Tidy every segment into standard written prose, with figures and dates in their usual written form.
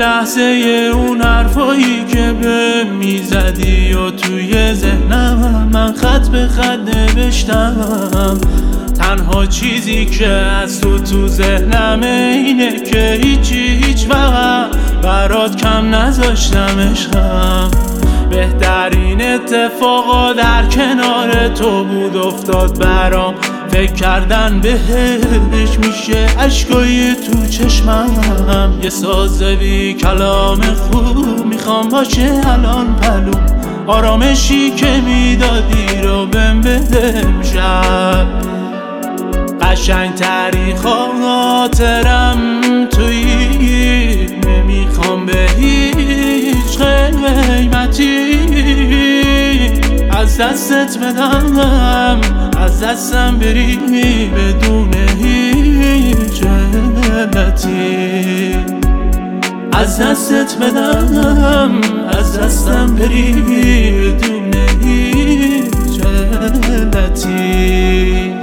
لحظه اون حرفایی که به میزدی و توی ذهنم من خط به خط نوشتم. تنها چیزی که از تو ذهنمه اینه که هیچ وقت برات کم نذاشتم عشقم. بهترین اتفاقا در کنار تو بود افتاد برام، فکر کردن بهش میشه عشقای تو چشمم. یه ساز بی کلام خوب میخوام باشه الان پلوم، آرامشی که میدادی رو بهم بده امشب. قشنگ تری خاطرم تویی، نمیخوام به هیچ قیمتی از دستت بدم، از دستم بری بدون هیچ علتی. از دستت بدم، از دستم بری بدون هیچ علتی.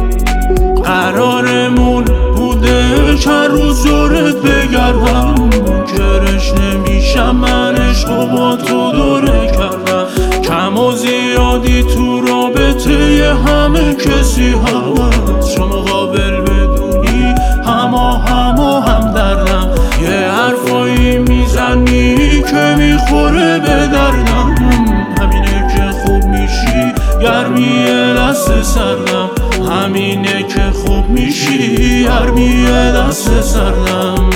قرارمون بوده چند روز دورت بگردم، منکرش نمیشم من عشق با تو دوره کردم. کم و زیادی تو رابطه همه کسی هست، شما قابل بدونی هم دردم. یه حرفایی میزنی که میخوره به دردم، همینه که خوب میشی گرمی دست سردم، همینه که خوب میشی گرمی دست سردم.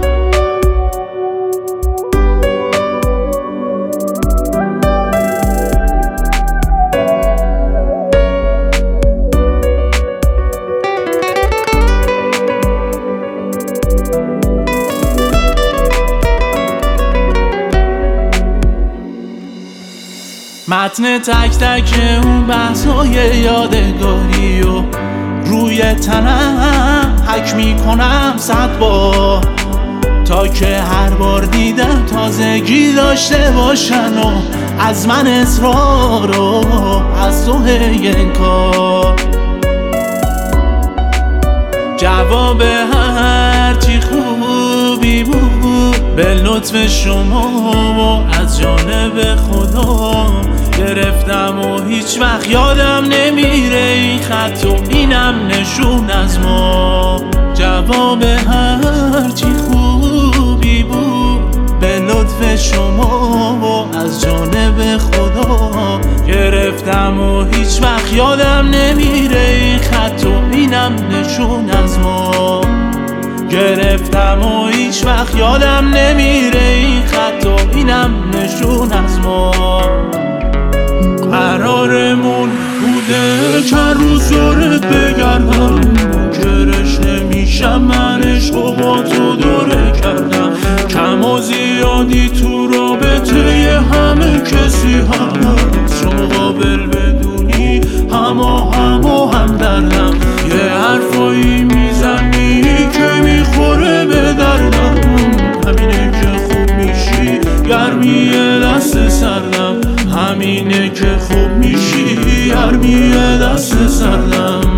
متن تک تک اون بحثای یادگاری و روی تنم حک میکنم 100 بار، تا که هر بار دیدم تازگی داشته باشن و از من اصرار و از تو انکار. جواب هرچی خوبی بود به لطف شما و از جانب خدا گرفتم و هیچ وقت یادم نمیره این خط و اینم نشون از ما. جواب هرچی خوبی بود به لطف شما و از جانب خدا گرفتم و هیچ وقت یادم نمیره این خط و اینم نشون از ما. گرفتم و هیچ وقت یادم نمیره این خط و اینم نشون از ما. قرارمون بوده چند روز دورت بگردم، منکرش نمیشم من عشق با تو دوره کردم. کم و زیادی تو رابطه همه کسی هست، شما قابل بدونی هم دردم. یه حرفایی میزنی که میخوره به دردم، همینه که خوب میشی گرمی دست سردم، همینه که خوب میشی گرمی دست سردم.